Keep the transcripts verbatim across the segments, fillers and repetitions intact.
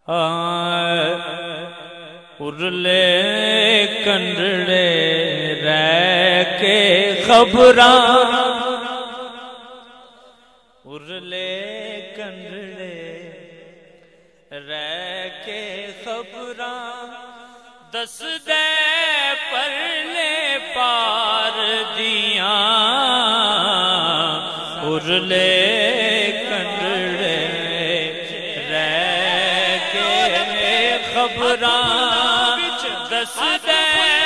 ارلے کنڈڑے رہ کے خبراں ارلے کنڈڑے رہ کے خبراں دس دے پرلے پار دیاں ارلے کنڈڑے رہ کے خبراں دس دے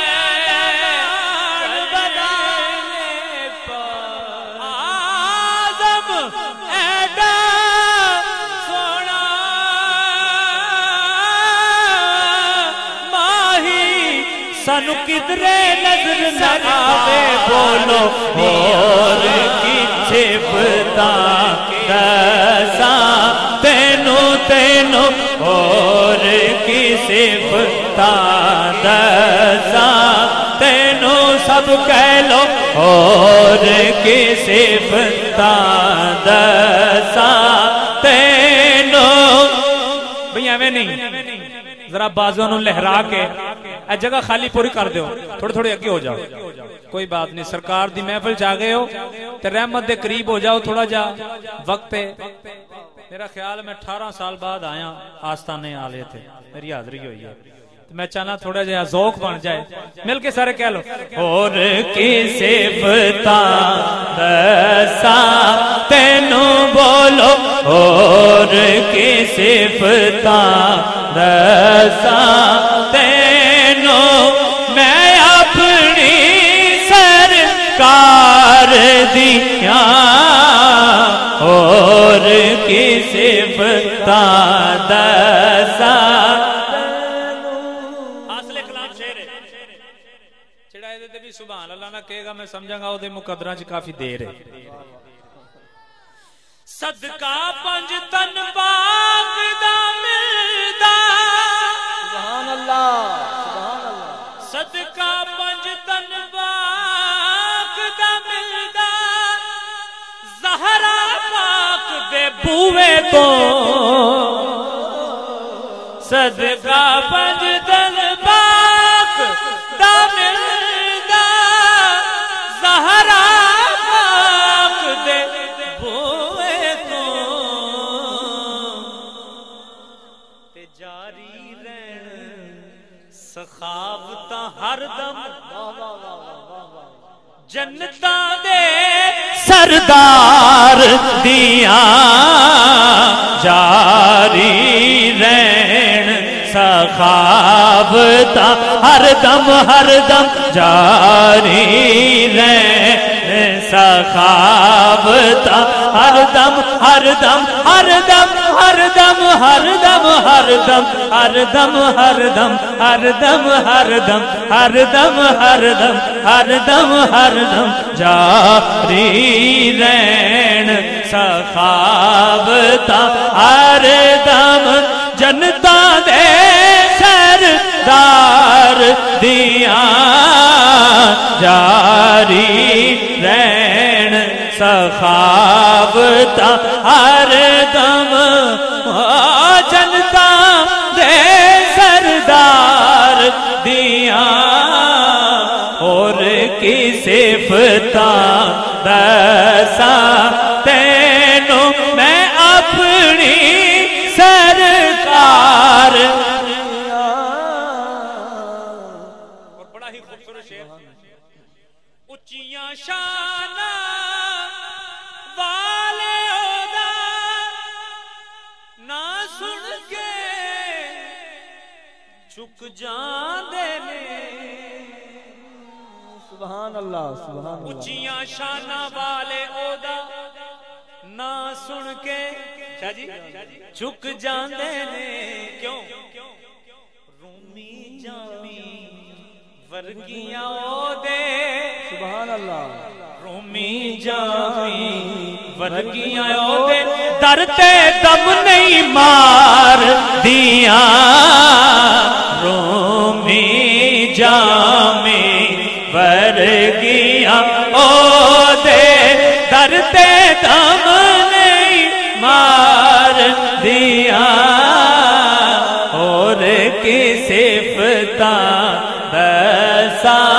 سانو کدرے نظر نہ آوے بولو اور کی چھپتا دساں تینو تینو اور کی صفتا دساں تینو سب کہہ لو اور کی صفتا دساں تینو بھئی ایویں نہیں ذرا بازوں نو لہرا کے اے جگہ خالی پوری کر دیو تھوڑے تھوڑے اگے ہو جاؤ کوئی بات نہیں سرکار دی محفل جا گئے ہو تے رحمت دے قریب ہو جاؤ تھوڑا جا وقت ہے میرا خیال میں اٹھارہ سال بعد آیا آستانے آلے تھے میری حاضری ہوئی ہے میں چاہنا تھوڑا جا ذوق بن جائے مل کے سارے کہہ لو اور کی صفتاں دساں تینو بولو اور کی صفتاں دساں تینو میں اپنی سرکار دیاں اور کی صفتاں دساں سبحان اللہ نہ کہے گا میں سمجھا گا وہ دے مقدرہ جی کافی دیر ہے صدقہ پنج تن پاک دا ملدا سبحان اللہ سبحان اللہ صدقہ پنج تن پاک دا ملدا زہرا پاک دے بوئے تو صدقہ پنج تن پاک دا ملدا زہرا پاک دے بوئے تو تے جاری رہن سخاوتاں ہر دم جنتاں دے سردار دیاں جاری رہن سخاوتاں ہر دم ہر دم جاری رہن سخاوتاں ہر دم ہر دم ہر دم ہر دم ہر دم ہر دم ہر دم ہر دم ہر دم ہر دم ہر دم ہر دم ہر دم ہر دم جاری رہن سخاوتاں ہر دم جنتاں دے سردار دیاں جاری رہن سخاوتاں ہر دم جنتاں دے سردار دیاں اور کی صفتاں دساں تینو میں اپنی سرکار اچیاں شاناں والے اودا نہ سن کے چک جاندے نے سبحان اللہ سبحان اللہ اچیاں شاناں والے اودا نہ سن کے شاہ جی چک جاندے نے کیوں رومی جامی ورگیاں او دے سبحان اللہ رومی جامی ورگیاں او دے در تے دم نہیں مار دیاں رومی جامی ورگیاں او دے در تے دم نہیں مار دیاں صفتاں دساں